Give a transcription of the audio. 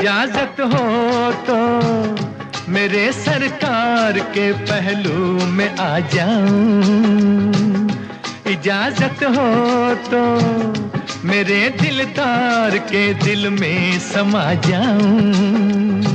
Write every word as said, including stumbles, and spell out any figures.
इजाजत हो तो मेरे सरकार के पहलू में आ जाऊं, इजाजत हो तो मेरे दिलदार के दिल में समा जाऊं।